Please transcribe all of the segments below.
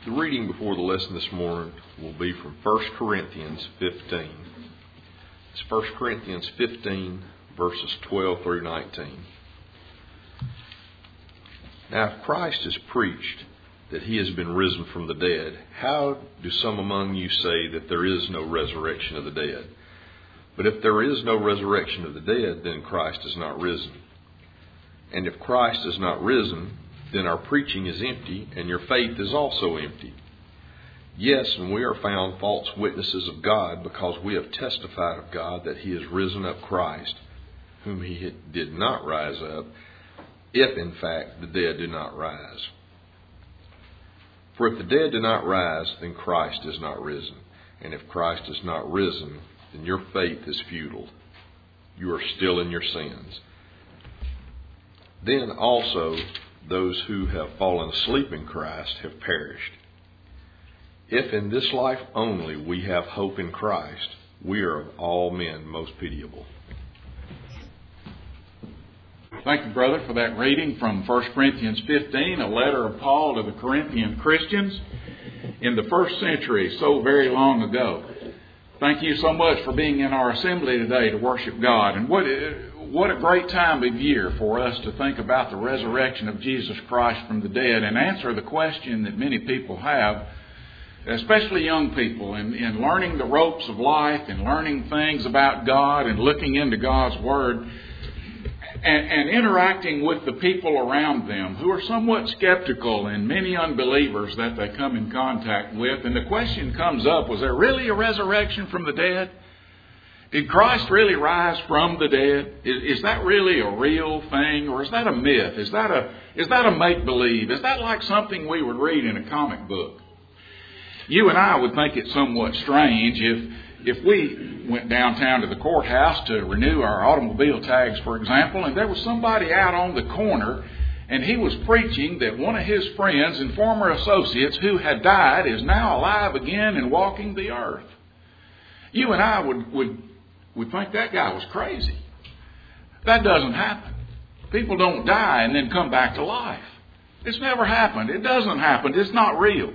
The reading before the lesson this morning will be from 1 Corinthians 15. It's 1 Corinthians 15, verses 12 through 19. Now, if Christ is preached that he has been risen from the dead, how do some among you say that there is no resurrection of the dead? But if there is no resurrection of the dead, then Christ is not risen. And if Christ is not risen, then our preaching is empty, and your faith is also empty. Yes, and we are found false witnesses of God, because we have testified of God that he has risen up Christ, whom he did not rise up, if in fact the dead do not rise. For if the dead do not rise, then Christ is not risen. And if Christ is not risen, then your faith is futile. You are still in your sins. Then also those who have fallen asleep in Christ have perished. If in this life only we have hope in Christ, we are of all men most pitiable. Thank you, brother, for that reading from 1 Corinthians 15, a letter of Paul to the Corinthian Christians in the first century, so very long ago. Thank you so much for being in our assembly today to worship God. And what a great time of year for us to think about the resurrection of Jesus Christ from the dead and answer the question that many people have, especially young people, in learning the ropes of life and learning things about God and looking into God's Word and interacting with the people around them who are somewhat skeptical and many unbelievers that they come in contact with. And the question comes up, was there really a resurrection from the dead? Did Christ really rise from the dead? Is that really a real thing, or is that a myth? Is that a make-believe? Is that like something we would read in a comic book? You and I would think it somewhat strange if we went downtown to the courthouse to renew our automobile tags, for example, and there was somebody out on the corner and he was preaching that one of his friends and former associates who had died is now alive again and walking the earth. You and I would think that guy was crazy. That doesn't happen. People don't die and then come back to life. It's never happened. It doesn't happen. It's not real.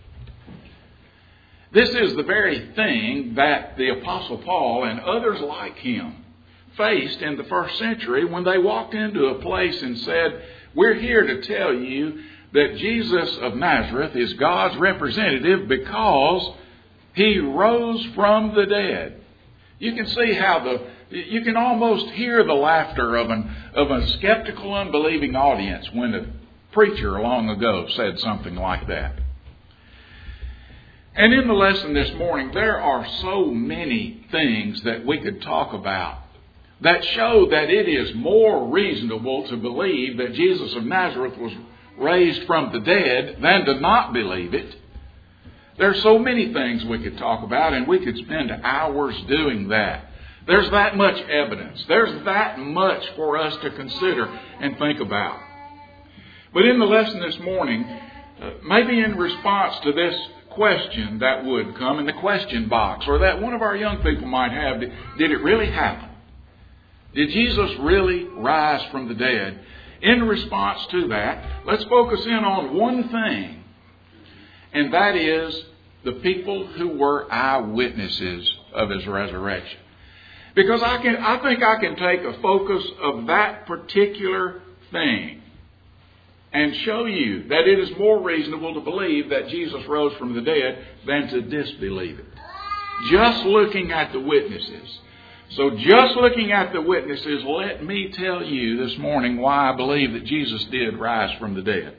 This is the very thing that the Apostle Paul and others like him faced in the first century when they walked into a place and said, "We're here to tell you that Jesus of Nazareth is God's representative because he rose from the dead." You can see how you can almost hear the laughter of a skeptical, unbelieving audience when a preacher long ago said something like that. And in the lesson this morning, there are so many things that we could talk about that show that it is more reasonable to believe that Jesus of Nazareth was raised from the dead than to not believe it. There are so many things we could talk about, and we could spend hours doing that. There's that much evidence. There's that much for us to consider and think about. But in the lesson this morning, maybe in response to this question that would come in the question box, or that one of our young people might have, did it really happen? Did Jesus really rise from the dead? In response to that, let's focus in on one thing, and that is the people who were eyewitnesses of his resurrection. Because I think I can take a focus of that particular thing and show you that it is more reasonable to believe that Jesus rose from the dead than to disbelieve it. Just looking at the witnesses. So just looking at the witnesses, let me tell you this morning why I believe that Jesus did rise from the dead.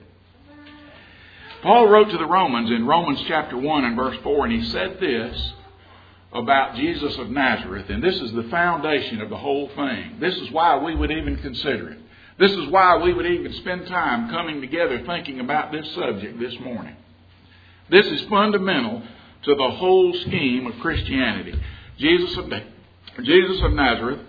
Paul wrote to the Romans in Romans chapter 1 and verse 4, and he said this about Jesus of Nazareth, and this is the foundation of the whole thing. This is why we would even consider it. This is why we would even spend time coming together thinking about this subject this morning. This is fundamental to the whole scheme of Christianity. Jesus of Nazareth,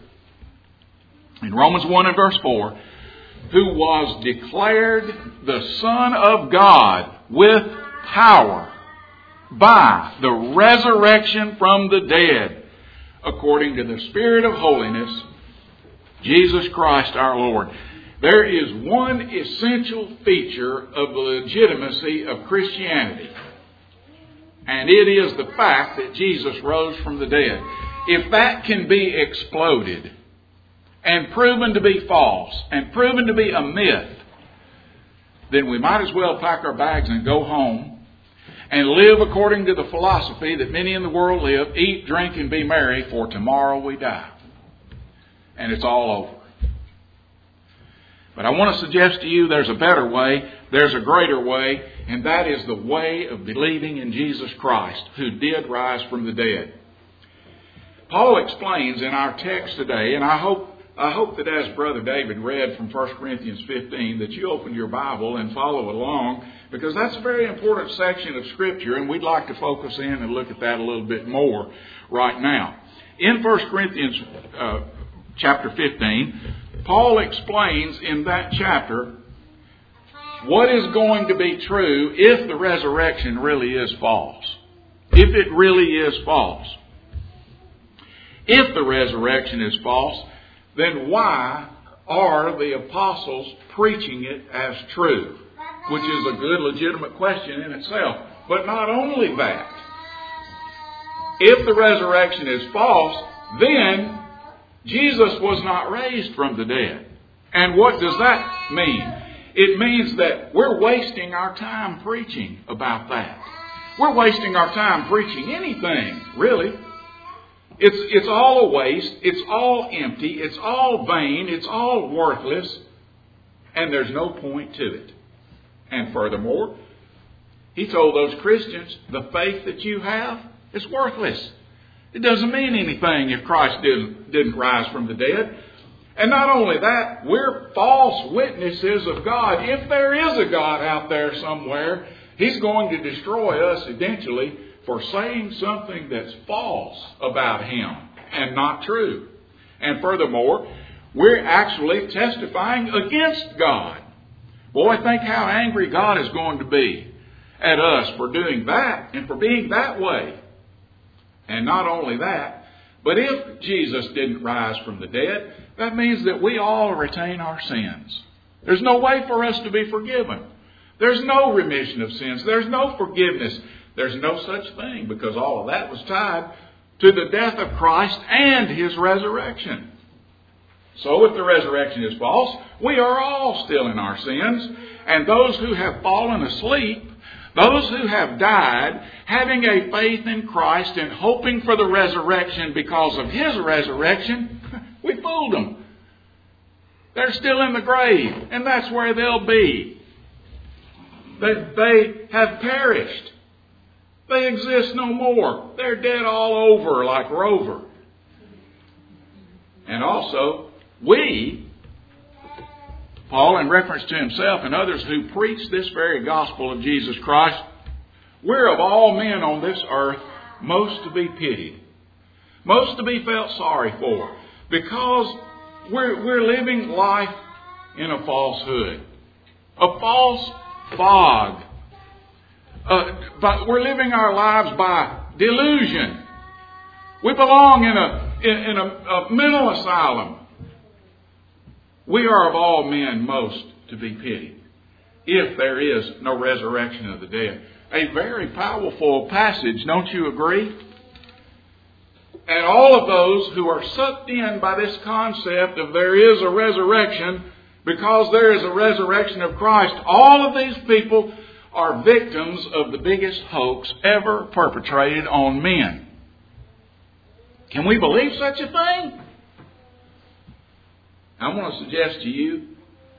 in Romans 1 and verse 4, who was declared the Son of God with power by the resurrection from the dead, according to the Spirit of holiness, Jesus Christ our Lord. There is one essential feature of the legitimacy of Christianity, And it is the fact that Jesus rose from the dead. If that can be exploded and proven to be false and proven to be a myth, then we might as well pack our bags and go home and live according to the philosophy that many in the world live: eat, drink, and be merry, for tomorrow we die. And it's all over. But I want to suggest to you there's a better way, there's a greater way, and that is the way of believing in Jesus Christ, who did rise from the dead. Paul explains in our text today, and I hope that as Brother David read from 1 Corinthians 15, that you open your Bible and follow along, because that's a very important section of Scripture, and we'd like to focus in and look at that a little bit more right now. In 1 Corinthians chapter 15, Paul explains in that chapter what is going to be true if the resurrection really is false. If it really is false. If the resurrection is false, then why are the apostles preaching it as true? Which is a good, legitimate question in itself. But not only that. If the resurrection is false, then Jesus was not raised from the dead. And what does that mean? It means that we're wasting our time preaching about that. We're wasting our time preaching anything, really. It's all a waste. It's all empty. It's all vain. It's all worthless. And there's no point to it. And furthermore, he told those Christians, the faith that you have is worthless. It doesn't mean anything if Christ didn't rise from the dead. And not only that, we're false witnesses of God. If there is a God out there somewhere, He's going to destroy us eventually for saying something that's false about Him and not true. And furthermore, we're actually testifying against God. Boy, think how angry God is going to be at us for doing that and for being that way. And not only that, but if Jesus didn't rise from the dead, that means that we all retain our sins. There's no way for us to be forgiven. There's no remission of sins. There's no forgiveness. There's no such thing, because all of that was tied to the death of Christ and His resurrection. So if the resurrection is false, we are all still in our sins. And those who have fallen asleep, those who have died, having a faith in Christ and hoping for the resurrection because of His resurrection, we fooled them. They're still in the grave, and that's where they'll be. They have perished. They exist no more. They're dead all over like Rover. And also, we, Paul, in reference to himself and others who preach this very gospel of Jesus Christ, we're of all men on this earth most to be pitied, most to be felt sorry for, because we're living life in a falsehood, a false fog. But we're living our lives by delusion. We belong in a mental asylum. We are of all men most to be pitied, if there is no resurrection of the dead. A very powerful passage, don't you agree? And all of those who are sucked in by this concept of there is a resurrection, because there is a resurrection of Christ, all of these people are victims of the biggest hoax ever perpetrated on men. Can we believe such a thing? I want to suggest to you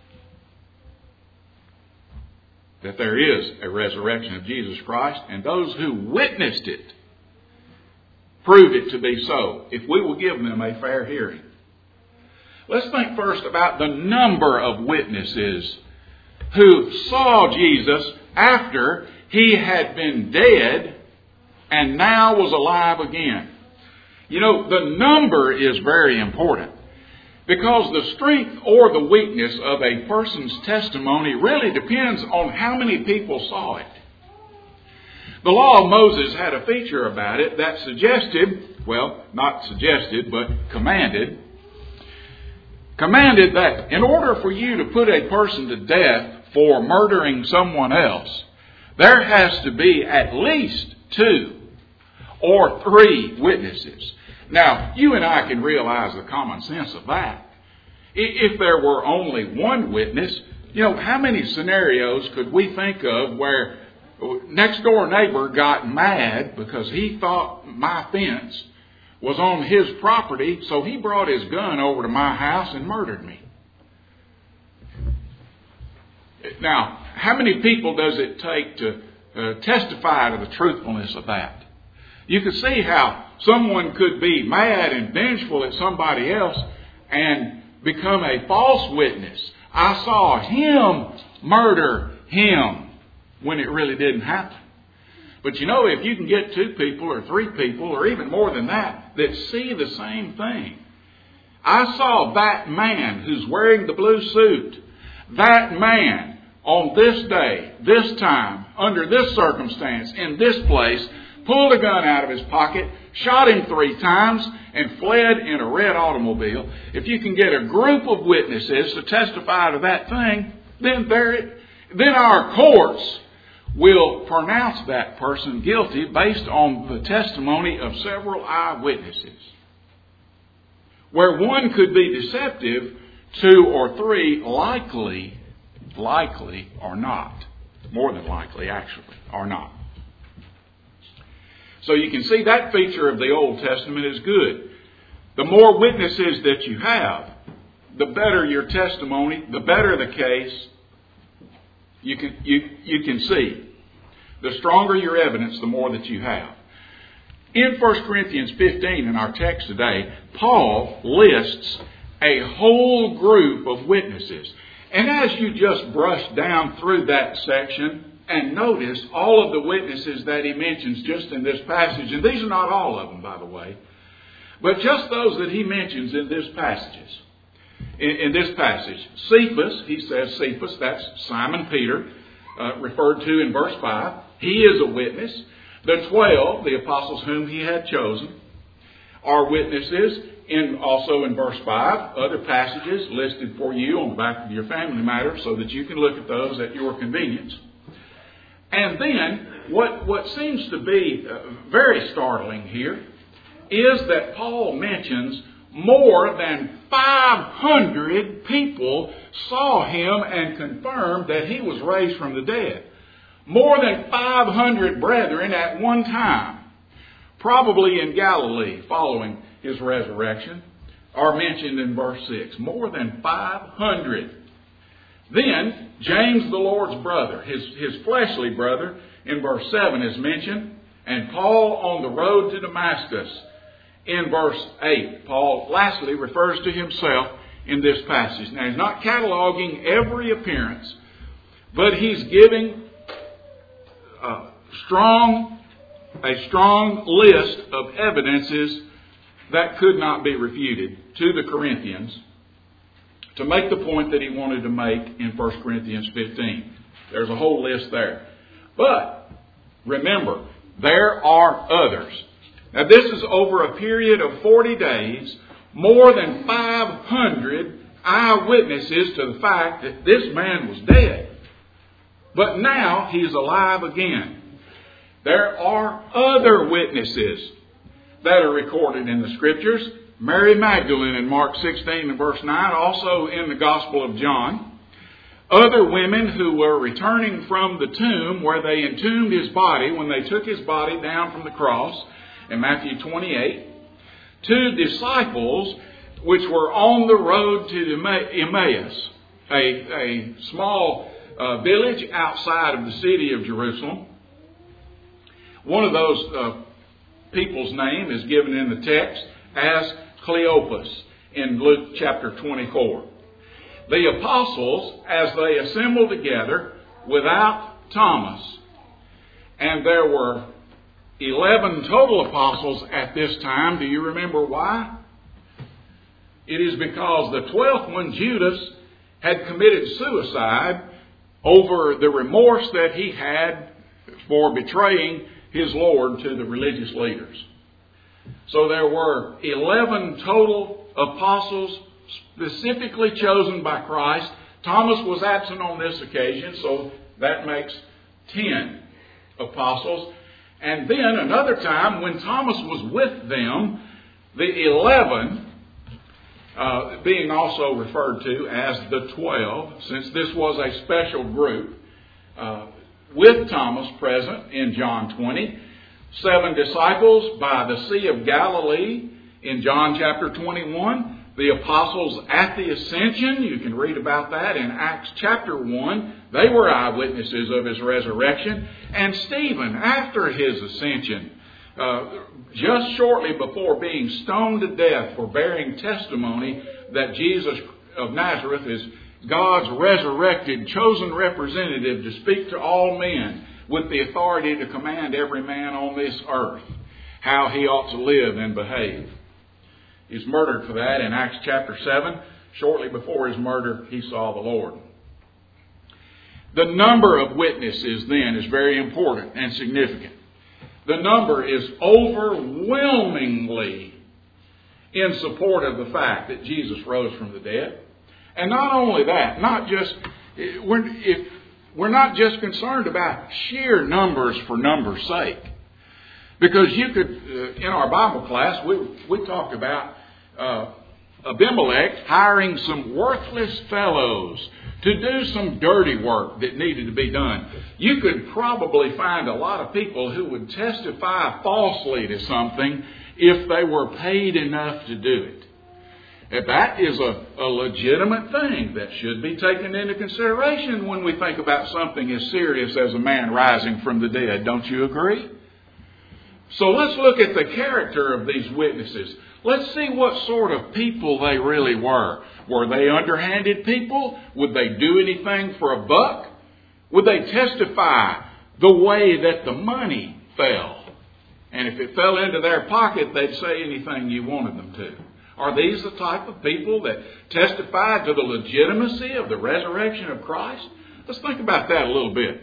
that there is a resurrection of Jesus Christ, and those who witnessed it prove it to be so, if we will give them a fair hearing. Let's think first about the number of witnesses who saw Jesus after He had been dead and now was alive again. You know, the number is very important, because the strength or the weakness of a person's testimony really depends on how many people saw it. The law of Moses had a feature about it that suggested, well, not suggested, but commanded that in order for you to put a person to death for murdering someone else, there has to be at least 2 or 3 witnesses. Now, you and I can realize the common sense of that. If there were only one witness, how many scenarios could we think of where next door neighbor got mad because he thought my fence was on his property, so he brought his gun over to my house and murdered me? Now, how many people does it take to testify to the truthfulness of that? You can see how someone could be mad and vengeful at somebody else and become a false witness. I saw him murder him, when it really didn't happen. But if you can get 2 people or 3 people or even more than that see the same thing. I saw that man who's wearing the blue suit, that man on this day, this time, under this circumstance, in this place, pulled a gun out of his pocket, shot him 3 times, and fled in a red automobile. If you can get a group of witnesses to testify to that thing, then our courts will pronounce that person guilty based on the testimony of several eyewitnesses. Where one could be deceptive, 2 or 3 likely are not. More than likely, actually, are not. So you can see that feature of the Old Testament is good. The more witnesses that you have, the better your testimony, the better the case you can see. The stronger your evidence, the more that you have. In 1 Corinthians 15, in our text today, Paul lists a whole group of witnesses. And as you just brush down through that section and notice all of the witnesses that he mentions just in this passage, and these are not all of them, by the way, but just those that he mentions in this passage. In this passage, Cephas, he says Cephas, that's Simon Peter, referred to in verse 5. He is a witness. The 12, the apostles whom he had chosen, are witnesses. Also in verse 5, other passages listed for you on the back of your family matter so that you can look at those at your convenience. And then, what seems to be very startling here is that Paul mentions more than 500 people saw him and confirmed that he was raised from the dead. More than 500 brethren at one time, probably in Galilee following his resurrection, are mentioned in verse 6. More than 500. Then, James the Lord's brother, his fleshly brother, in verse 7 is mentioned. And Paul on the road to Damascus in verse 8. Paul lastly refers to himself in this passage. Now, he's not cataloging every appearance, but he's giving a strong list of evidences that could not be refuted to the Corinthians to make the point that he wanted to make in 1 Corinthians 15. There's a whole list there. But remember, there are others. Now, this is over a period of 40 days, more than 500 eyewitnesses to the fact that this man was dead. But now he's alive again. There are other witnesses that are recorded in the Scriptures. Mary Magdalene in Mark 16 and verse 9, also in the Gospel of John. Other women who were returning from the tomb where they entombed his body when they took his body down from the cross in Matthew 28. 2 disciples which were on the road to Emmaus, a small village outside of the city of Jerusalem. One of those people's name is given in the text as Cleopas in Luke chapter 24. The apostles, as they assembled together without Thomas, and there were 11 total apostles at this time. Do you remember why? It is because the 12th one, Judas, had committed suicide over the remorse that he had for betraying his Lord to the religious leaders. So there were 11 total apostles specifically chosen by Christ. Thomas was absent on this occasion, so that makes 10 apostles. And then another time when Thomas was with them, the 11, being also referred to as the 12, since this was a special group, with Thomas present in John 20, 7 disciples by the Sea of Galilee in John chapter 21, the apostles at the ascension, you can read about that in Acts chapter 1. They were eyewitnesses of his resurrection. And Stephen, after his ascension, just shortly before being stoned to death for bearing testimony that Jesus of Nazareth is God's resurrected, chosen representative to speak to all men with the authority to command every man on this earth how he ought to live and behave. He's murdered for that in Acts chapter 7. Shortly before his murder, he saw the Lord. The number of witnesses then is very important and significant. The number is overwhelmingly in support of the fact that Jesus rose from the dead. And not only that, we're not just concerned about sheer numbers for numbers' sake. Because you could, in our Bible class, we talked about Abimelech hiring some worthless fellows to do some dirty work that needed to be done. You could probably find a lot of people who would testify falsely to something if they were paid enough to do it. And that is a legitimate thing that should be taken into consideration when we think about something as serious as a man rising from the dead. Don't you agree? So let's look at the character of these witnesses. Let's see what sort of people they really were. Were they underhanded people? Would they do anything for a buck? Would they testify the way that the money fell? And if it fell into their pocket, they'd say anything you wanted them to. Are these the type of people that testified to the legitimacy of the resurrection of Christ? Let's think about that a little bit.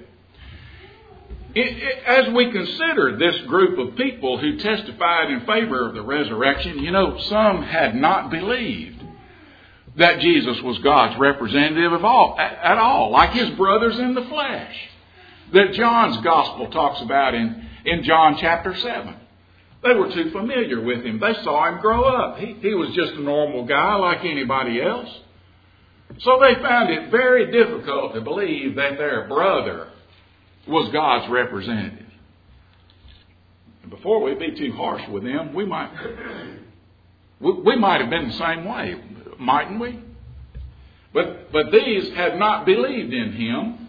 As we consider this group of people who testified in favor of the resurrection, some had not believed that Jesus was God's representative at all, like his brothers in the flesh, that John's gospel talks about in John chapter 7. They were too familiar with him. They saw him grow up. He was just a normal guy like anybody else. So they found it very difficult to believe that their brother was God's representative. And before we be too harsh with them, we might have been the same way, mightn't we? But these had not believed in him,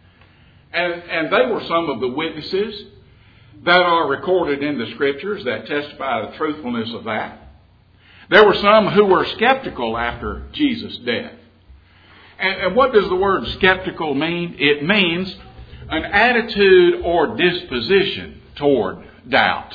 and they were some of the witnesses that are recorded in the Scriptures that testify the truthfulness of that. There were some who were skeptical after Jesus' death. And what does the word skeptical mean? It means an attitude or disposition toward doubt.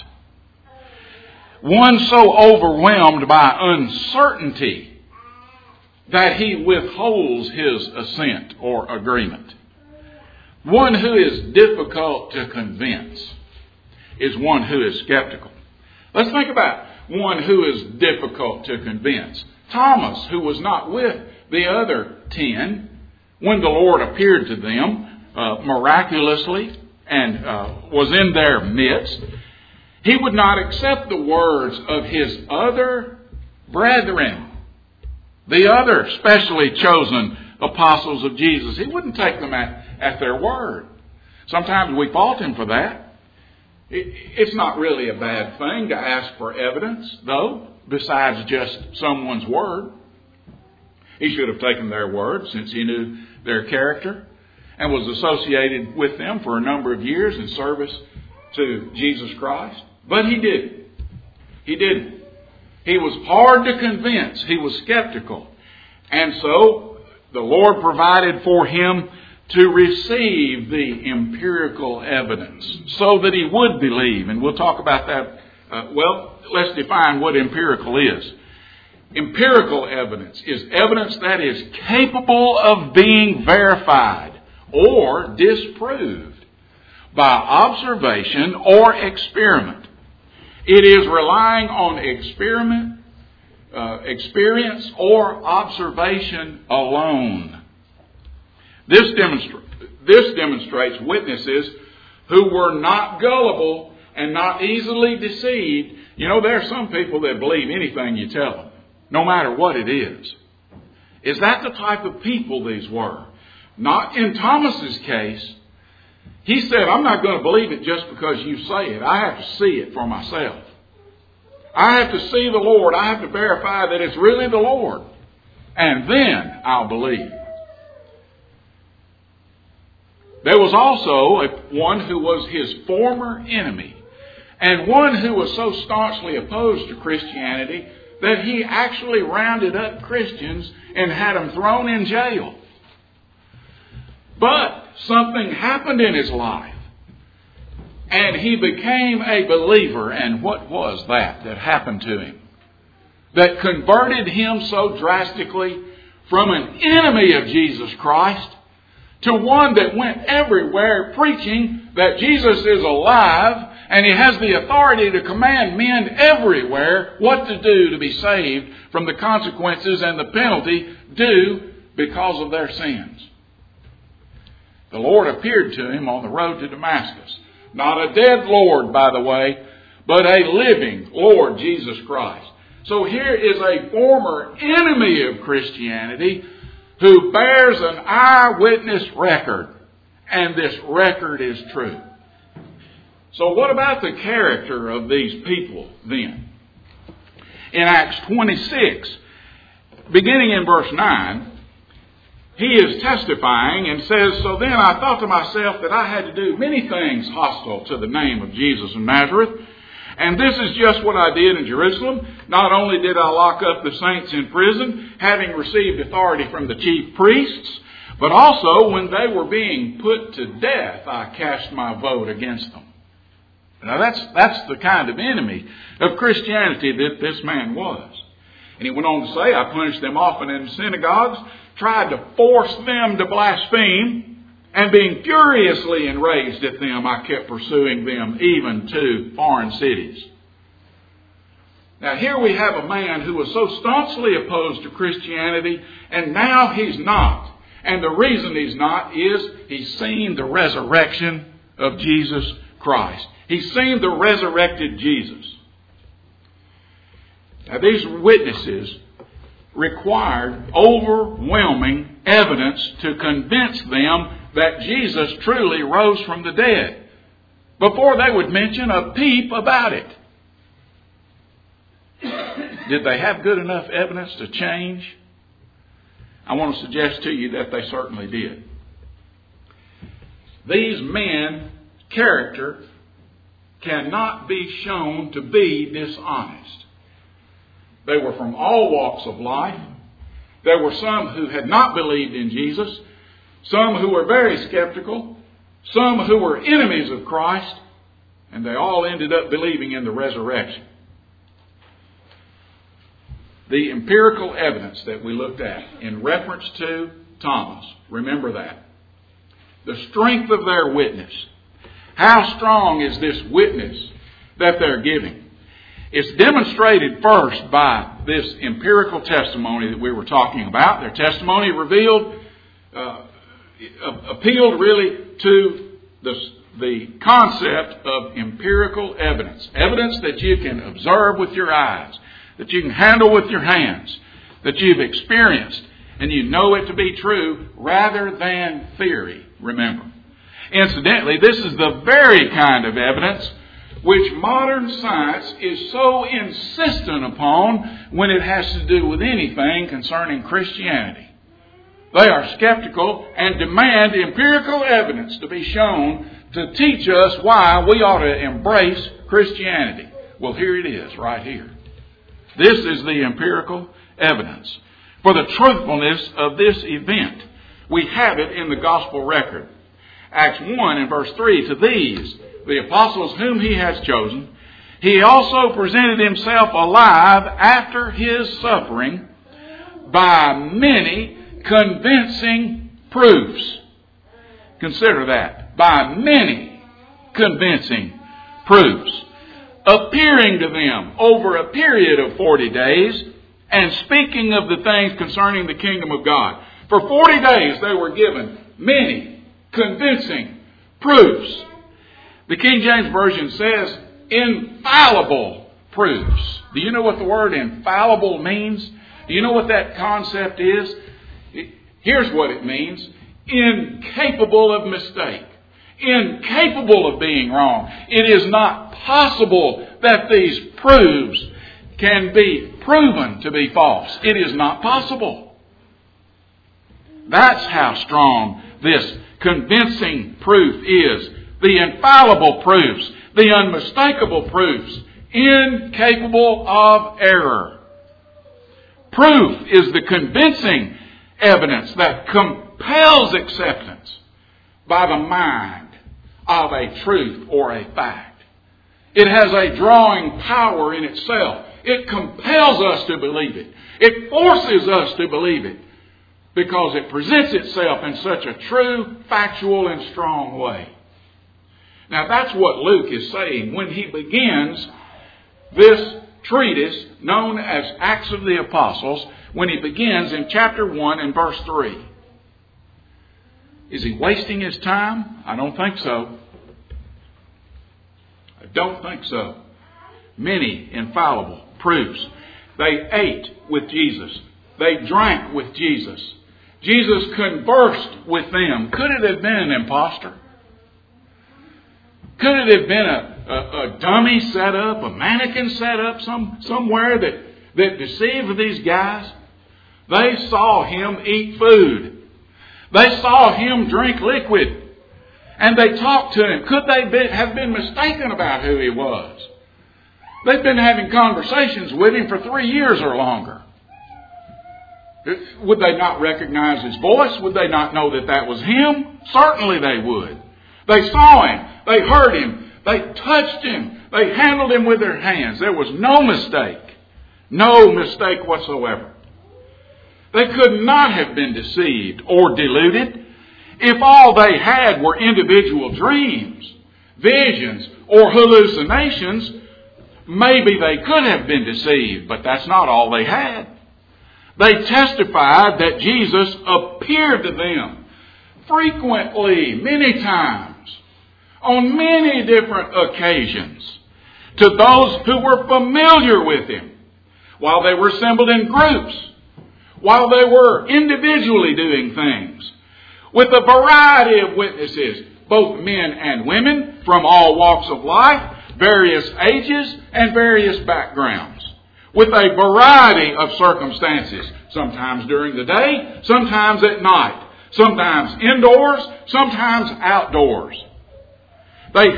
One so overwhelmed by uncertainty that he withholds his assent or agreement. One who is difficult to convince is one who is skeptical. Let's think about one who is difficult to convince. Thomas, who was not with the other 10 when the Lord appeared to them miraculously and was in their midst, he would not accept the words of his other brethren, the other specially chosen apostles of Jesus. He wouldn't take them at their word. Sometimes we fault him for that. It's not really a bad thing to ask for evidence, though, besides just someone's word. He should have taken their word since he knew their character and was associated with them for a number of years in service to Jesus Christ. But he didn't. He didn't. He was hard to convince. He was skeptical. And so the Lord provided for him to receive the empirical evidence so that he would believe. And we'll talk about that. Let's define what empirical is. Empirical evidence is evidence that is capable of being verified or disproved by observation or experiment. It is relying on experience or observation alone. This demonstrates witnesses who were not gullible and not easily deceived. You know, there are some people that believe anything you tell them, no matter what it is. Is that the type of people these were? Not in Thomas's case. He said, I'm not going to believe it just because you say it. I have to see it for myself. I have to see the Lord. I have to verify that it's really the Lord. And then I'll believe. There was also one who was his former enemy, and one who was so staunchly opposed to Christianity that he actually rounded up Christians and had them thrown in jail. But something happened in his life, and he became a believer. And what was that happened to him that converted him so drastically from an enemy of Jesus Christ to one that went everywhere preaching that Jesus is alive and He has the authority to command men everywhere what to do to be saved from the consequences and the penalty due because of their sins? The Lord appeared to him on the road to Damascus. Not a dead Lord, by the way, but a living Lord Jesus Christ. So here is a former enemy of Christianity who bears an eyewitness record. And this record is true. So what about the character of these people then? In Acts 26, beginning in verse 9, he is testifying and says, So then I thought to myself that I had to do many things hostile to the name of Jesus of Nazareth. And this is just what I did in Jerusalem. Not only did I lock up the saints in prison, having received authority from the chief priests, but also when they were being put to death, I cast my vote against them. Now that's the kind of enemy of Christianity that this man was. And he went on to say, I punished them often in synagogues, tried to force them to blaspheme, and being furiously enraged at them, I kept pursuing them even to foreign cities. Now here we have a man who was so staunchly opposed to Christianity, and now he's not. And the reason he's not is he's seen the resurrection of Jesus Christ. He's seen the resurrected Jesus. Now these witnesses required overwhelming evidence to convince them that Jesus truly rose from the dead before they would mention a peep about it. Did they have good enough evidence to change? I want to suggest to you that they certainly did. These men's character cannot be shown to be dishonest. They were from all walks of life. There were some who had not believed in Jesus, some who were very skeptical, some who were enemies of Christ, and they all ended up believing in the resurrection. The empirical evidence that we looked at in reference to Thomas, remember that. The strength of their witness. How strong is this witness that they're giving? It's demonstrated first by this empirical testimony that we were talking about. Their testimony appealed really to the concept of empirical evidence. Evidence that you can observe with your eyes, that you can handle with your hands, that you've experienced and you know it to be true rather than theory, remember. Incidentally, this is the very kind of evidence which modern science is so insistent upon when it has to do with anything concerning Christianity. They are skeptical and demand empirical evidence to be shown to teach us why we ought to embrace Christianity. Well, here it is, right here. This is the empirical evidence for the truthfulness of this event. We have it in the gospel record. Acts 1 and verse 3, to these, the apostles whom he has chosen, he also presented himself alive after his suffering by many convincing proofs. Consider that. By many convincing proofs. Appearing to them over a period of 40 days and speaking of the things concerning the kingdom of God. For 40 days they were given many convincing proofs. The King James Version says infallible proofs. Do you know what the word infallible means? Do you know what that concept is? Here's what it means. Incapable of mistake. Incapable of being wrong. It is not possible that these proofs can be proven to be false. It is not possible. That's how strong this convincing proof is. The infallible proofs, the unmistakable proofs, incapable of error. Proof is the convincing evidence that compels acceptance by the mind of a truth or a fact. It has a drawing power in itself. It compels us to believe it. It forces us to believe it because it presents itself in such a true, factual, and strong way. Now that's what Luke is saying when he begins this treatise known as Acts of the Apostles, when he begins in chapter 1 and verse 3. Is he wasting his time? I don't think so. I don't think so. Many infallible proofs. They ate with Jesus. They drank with Jesus. Jesus conversed with them. Could it have been an impostor? Could it have been a dummy set up, a mannequin set up somewhere that deceived these guys? They saw him eat food. They saw him drink liquid. And they talked to him. Could they have been mistaken about who he was? They've been having conversations with him for 3 years or longer. Would they not recognize his voice? Would they not know that that was him? Certainly they would. They saw him. They heard him. They touched him. They handled him with their hands. There was no mistake. No mistake whatsoever. They could not have been deceived or deluded. If all they had were individual dreams, visions, or hallucinations, maybe they could have been deceived, but that's not all they had. They testified that Jesus appeared to them frequently, many times, on many different occasions, to those who were familiar with him, while they were assembled in groups, while they were individually doing things, with a variety of witnesses, both men and women from all walks of life, various ages and various backgrounds, with a variety of circumstances, sometimes during the day, sometimes at night, sometimes indoors, sometimes outdoors. They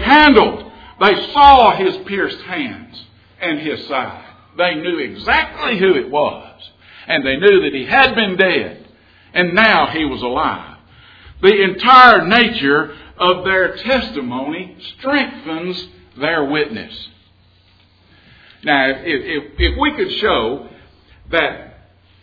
saw his pierced hands and his side. They knew exactly who it was. And they knew that he had been dead and now he was alive. The entire nature of their testimony strengthens their witness. Now, if we could show that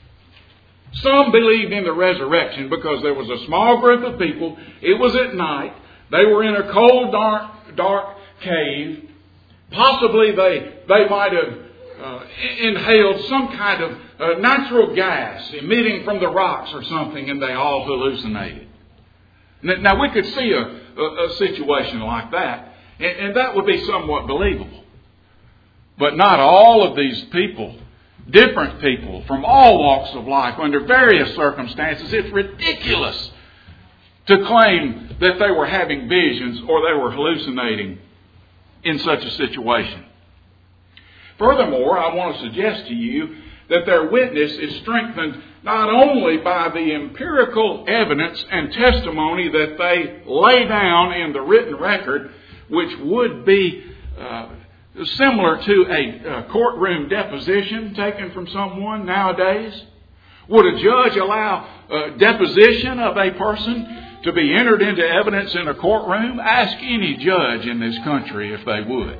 some believed in the resurrection because there was a small group of people, it was at night, they were in a cold, dark cave, possibly they might have inhaled some kind of natural gas emitting from the rocks or something, and they all hallucinated. Now, we could see a situation like that, and that would be somewhat believable. But not all of these people, different people from all walks of life, under various circumstances, it's ridiculous to claim that they were having visions or they were hallucinating in such a situation. Furthermore, I want to suggest to you that their witness is strengthened not only by the empirical evidence and testimony that they lay down in the written record, which would be similar to a courtroom deposition taken from someone nowadays. Would a judge allow a deposition of a person to be entered into evidence in a courtroom? Ask any judge in this country if they would.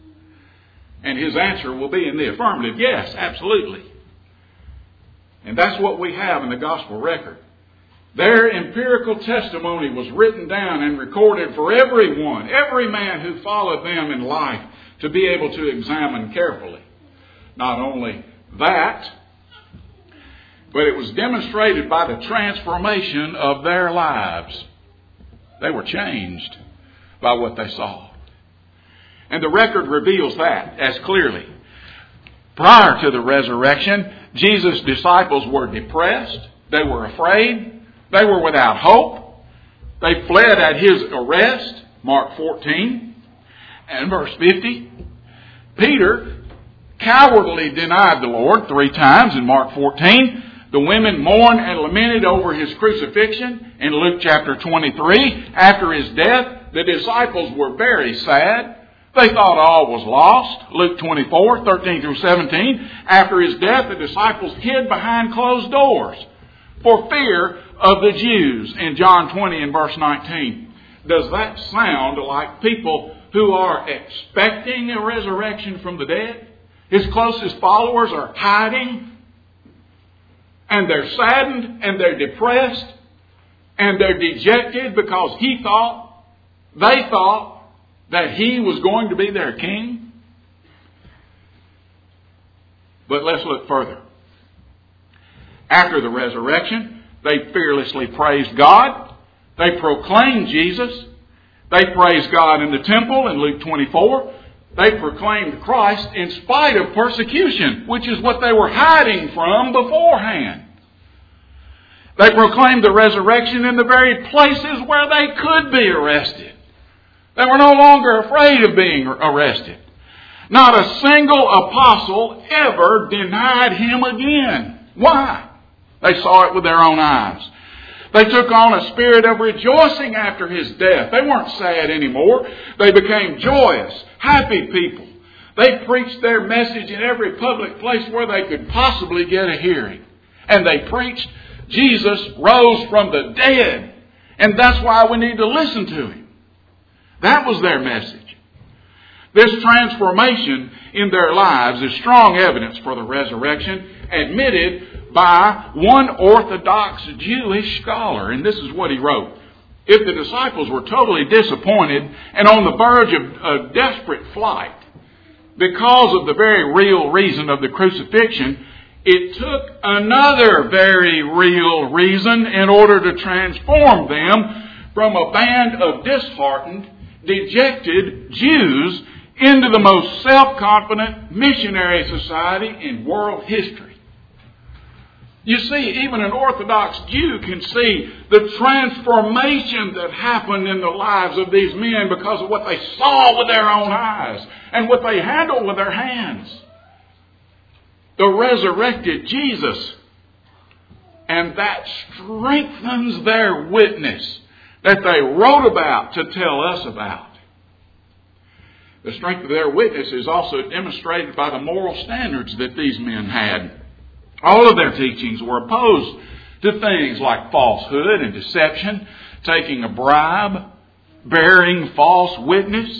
And his answer will be in the affirmative. Yes, absolutely. And that's what we have in the gospel record. Their empirical testimony was written down and recorded for everyone, every man who followed them in life, to be able to examine carefully. Not only that, but it was demonstrated by the transformation of their lives. They were changed by what they saw. And the record reveals that as clearly. Prior to the resurrection, Jesus' disciples were depressed. They were afraid. They were without hope. They fled at His arrest, Mark 14 and verse 50. Peter cowardly denied the Lord 3 times in Mark 14. The women mourned and lamented over His crucifixion in Luke chapter 23. After His death, the disciples were very sad. They thought all was lost. Luke 24, 13 through 17. After His death, the disciples hid behind closed doors for fear of the Jews in John 20 and verse 19. Does that sound like people who are expecting a resurrection from the dead? His closest followers are hiding, and they're saddened, and they're depressed, and they're dejected because they thought that He was going to be their king. But let's look further. After the resurrection, they fearlessly praised God. They proclaimed Jesus. They praised God in the temple in Luke 24. They proclaimed Christ in spite of persecution, which is what they were hiding from beforehand. They proclaimed the resurrection in the very places where they could be arrested. They were no longer afraid of being arrested. Not a single apostle ever denied Him again. Why? They saw it with their own eyes. They took on a spirit of rejoicing after His death. They weren't sad anymore. They became joyous, happy people. They preached their message in every public place where they could possibly get a hearing. And they preached Jesus rose from the dead. And that's why we need to listen to Him. That was their message. This transformation in their lives is strong evidence for the resurrection, admitted by one Orthodox Jewish scholar. And this is what he wrote. If the disciples were totally disappointed and on the verge of a desperate flight because of the very real reason of the crucifixion, it took another very real reason in order to transform them from a band of disheartened, dejected Jews into the most self-confident missionary society in world history. You see, even an Orthodox Jew can see the transformation that happened in the lives of these men because of what they saw with their own eyes and what they handled with their hands. The resurrected Jesus. And that strengthens their witness that they wrote about to tell us about. The strength of their witness is also demonstrated by the moral standards that these men had. All of their teachings were opposed to things like falsehood and deception, taking a bribe, bearing false witness.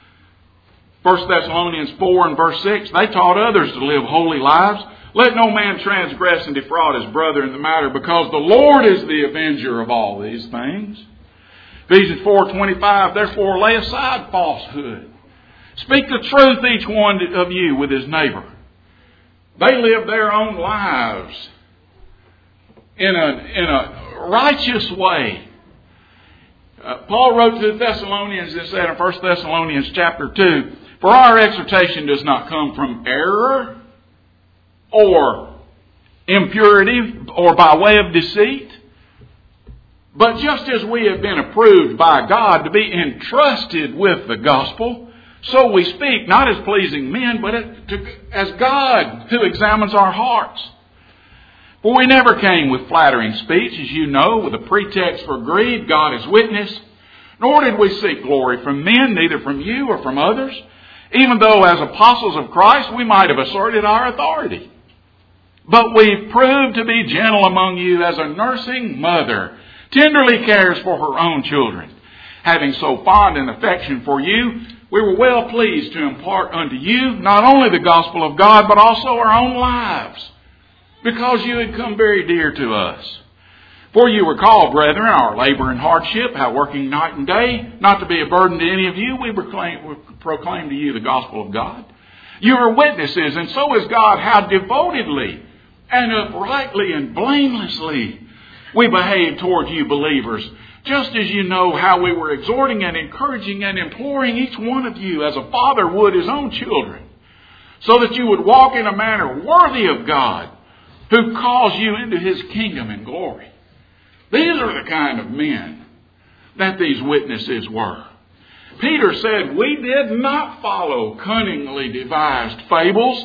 1 Thessalonians 4 and verse 6, they taught others to live holy lives. Let no man transgress and defraud his brother in the matter, because the Lord is the avenger of all these things. Ephesians 4:25, therefore lay aside falsehood. Speak the truth, each one of you, with his neighbor. They lived their own lives in a righteous way. Paul wrote to the Thessalonians and said in 1 Thessalonians chapter 2, for our exhortation does not come from error or impurity or by way of deceit, but just as we have been approved by God to be entrusted with the gospel, so we speak, not as pleasing men, but as God who examines our hearts. For we never came with flattering speech, as you know, with a pretext for greed, God is witness. Nor did we seek glory from men, neither from you or from others, even though as apostles of Christ we might have asserted our authority. But we proved to be gentle among you as a nursing mother tenderly cares for her own children. Having so fond an affection for you, we were well pleased to impart unto you not only the gospel of God, but also our own lives, because you had come very dear to us. For you recall, brethren, our labor and hardship, how working night and day, not to be a burden to any of you, we proclaim to you the gospel of God. You are witnesses, and so is God, how devotedly and uprightly and blamelessly we behave toward you believers, Just as you know how we were exhorting and encouraging and imploring each one of you as a father would his own children, so that you would walk in a manner worthy of God, who calls you into His kingdom and glory. These are the kind of men that these witnesses were. Peter said, we did not follow cunningly devised fables.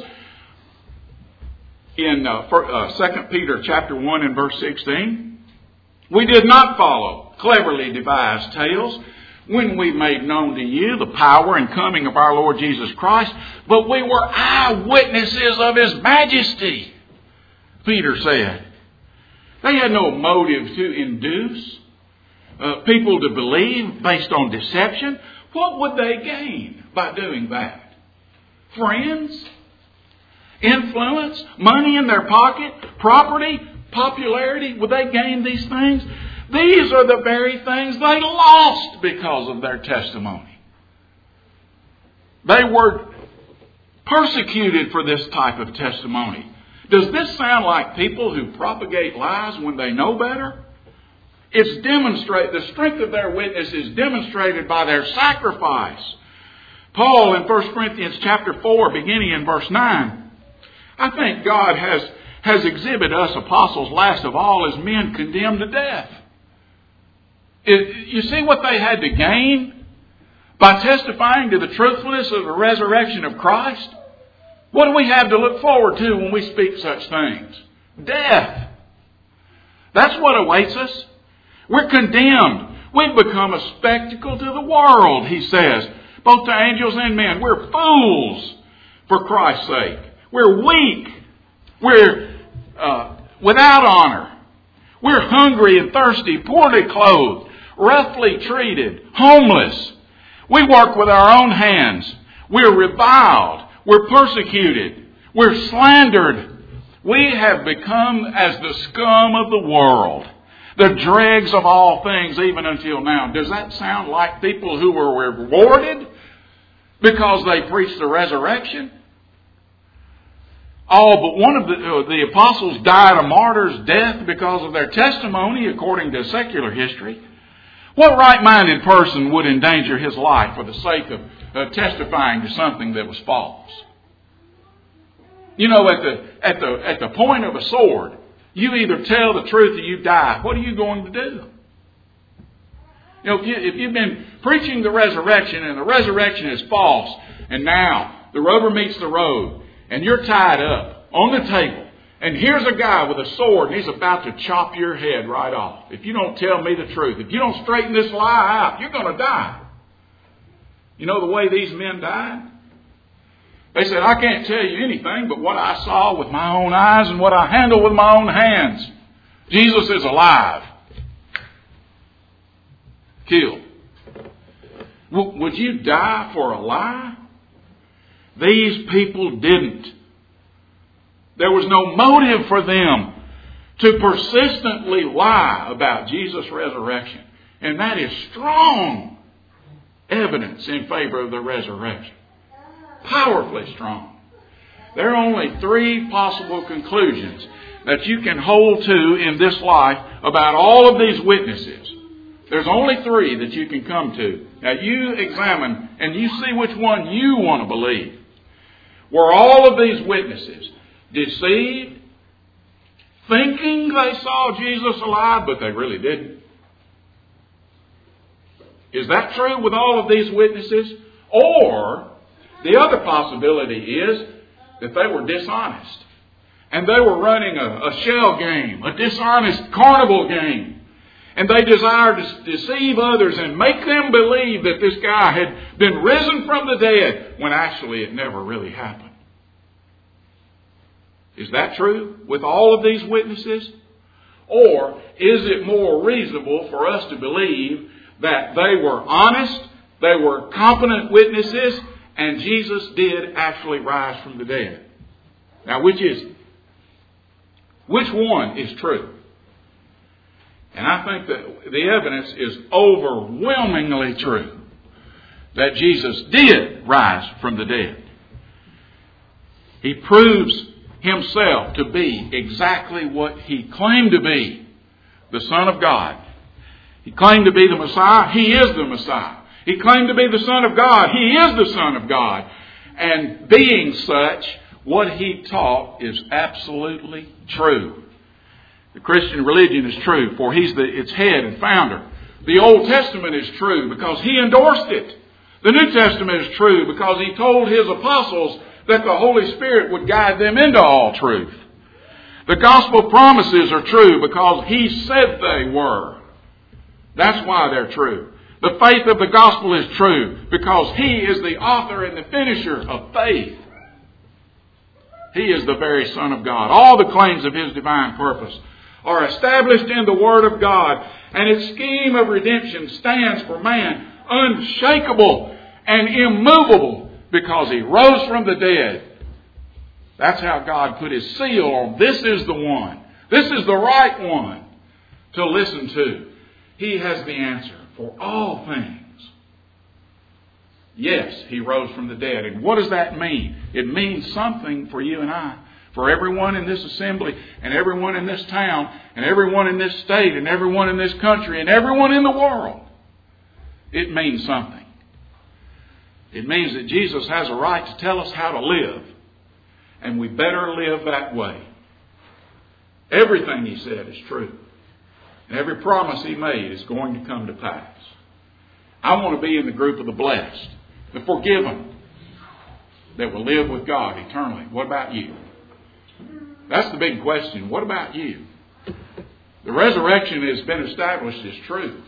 In 2 Peter chapter 1 and verse 16, we did not follow cleverly devised tales when we made known to you the power and coming of our Lord Jesus Christ, but we were eyewitnesses of His majesty. Peter said, they had no motive to induce people to believe based on deception. What would they gain by doing that? Friends? Influence? Money in their pocket? Property? Popularity? Would they gain these things? These are the very things they lost because of their testimony. They were persecuted for this type of testimony. Does this sound like people who propagate lies when they know better? The strength of their witness is demonstrated by their sacrifice. Paul in 1 Corinthians chapter 4, beginning in verse 9, I think God has exhibited us apostles last of all as men condemned to death. You see what they had to gain by testifying to the truthfulness of the resurrection of Christ? What do we have to look forward to when we speak such things? Death. That's what awaits us. We're condemned. We've become a spectacle to the world, he says, both to angels and men. We're fools for Christ's sake. We're weak. We're without honor. We're hungry and thirsty, poorly clothed, roughly treated, homeless. We work with our own hands. We're reviled. We're persecuted. We're slandered. We have become as the scum of the world, the dregs of all things, even until now. Does that sound like people who were rewarded because they preached the resurrection? All but one of the apostles died a martyr's death because of their testimony, according to secular history. What right-minded person would endanger his life for the sake of testifying to something that was false? You know, at the point of a sword, you either tell the truth or you die. What are you going to do? You know, if you've been preaching the resurrection and the resurrection is false, and now the rubber meets the road, and you're tied up on the table, and here's a guy with a sword, and he's about to chop your head right off. If you don't tell me the truth, if you don't straighten this lie out, you're going to die. You know the way these men died? They said, I can't tell you anything but what I saw with my own eyes and what I handled with my own hands. Jesus is alive. Killed. Would you die for a lie? These people didn't. There was no motive for them to persistently lie about Jesus' resurrection. And that is strong evidence in favor of the resurrection. Powerfully strong. There are only three possible conclusions that you can hold to in this life about all of these witnesses. There's only three that you can come to. Now you examine and you see which one you want to believe. Were all of these witnesses deceived, thinking they saw Jesus alive, but they really didn't? Is that true with all of these witnesses? Or the other possibility is that they were dishonest. And they were running a shell game, a dishonest carnival game. And they desired to deceive others and make them believe that this guy had been risen from the dead, when actually it never really happened. Is that true with all of these witnesses? Or is it more reasonable for us to believe that they were honest, they were competent witnesses, and Jesus did actually rise from the dead? Now, which is it? Which one is true? And I think that the evidence is overwhelmingly true that Jesus did rise from the dead. He proves himself to be exactly what he claimed to be, the Son of God. He claimed to be the Messiah. He is the Messiah. He claimed to be the Son of God. He is the Son of God. And being such, what he taught is absolutely true. The Christian religion is true, for he's its head and founder. The Old Testament is true because he endorsed it. The New Testament is true because he told his apostles that the Holy Spirit would guide them into all truth. The gospel promises are true because he said they were. That's why they're true. The faith of the gospel is true because he is the author and the finisher of faith. He is the very Son of God. All the claims of his divine purpose are established in the Word of God, and its scheme of redemption stands for man unshakable and immovable because he rose from the dead. That's how God put his seal on. This is the one. This is the right one to listen to. He has the answer for all things. Yes, he rose from the dead. And what does that mean? It means something for you and I. For everyone in this assembly, and everyone in this town, and everyone in this state, and everyone in this country, and everyone in the world. It means something. It means that Jesus has a right to tell us how to live. And we better live that way. Everything he said is true. And every promise he made is going to come to pass. I want to be in the group of the blessed, the forgiven, that will live with God eternally. What about you? That's the big question. What about you? The resurrection has been established as true.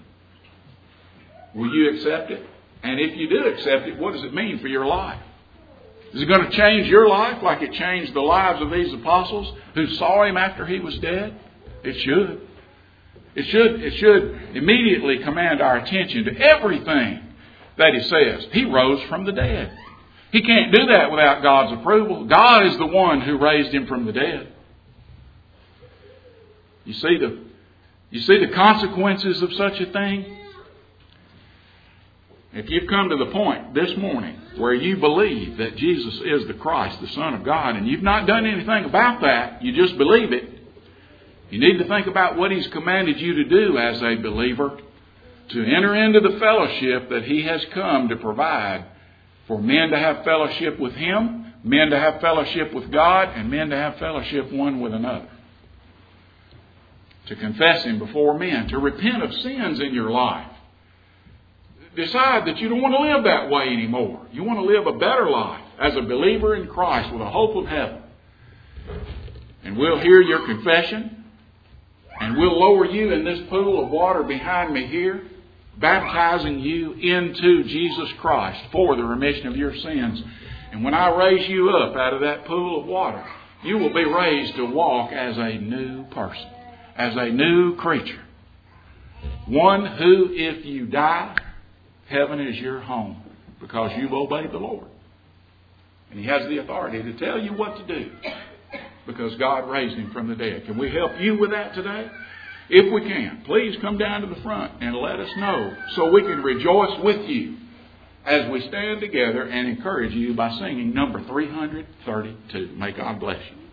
Will you accept it? And if you do accept it, what does it mean for your life? Is it going to change your life like it changed the lives of these apostles who saw him after he was dead? It should. It should immediately command our attention to everything that he says. He rose from the dead. He can't do that without God's approval. God is the one who raised him from the dead. You see the consequences of such a thing? If you've come to the point this morning where you believe that Jesus is the Christ, the Son of God, and you've not done anything about that, you just believe it, you need to think about what he's commanded you to do as a believer, to enter into the fellowship that he has come to provide for men to have fellowship with him, men to have fellowship with God, and men to have fellowship one with another. To confess him before men, to repent of sins in your life. Decide that you don't want to live that way anymore. You want to live a better life as a believer in Christ with a hope of heaven. And we'll hear your confession, and we'll lower you in this pool of water behind me here, baptizing you into Jesus Christ for the remission of your sins. And when I raise you up out of that pool of water, you will be raised to walk as a new person, as a new creature. One who, if you die, heaven is your home because you've obeyed the Lord. And he has the authority to tell you what to do because God raised him from the dead. Can we help you with that today? If we can, please come down to the front and let us know so we can rejoice with you as we stand together and encourage you by singing number 332. May God bless you.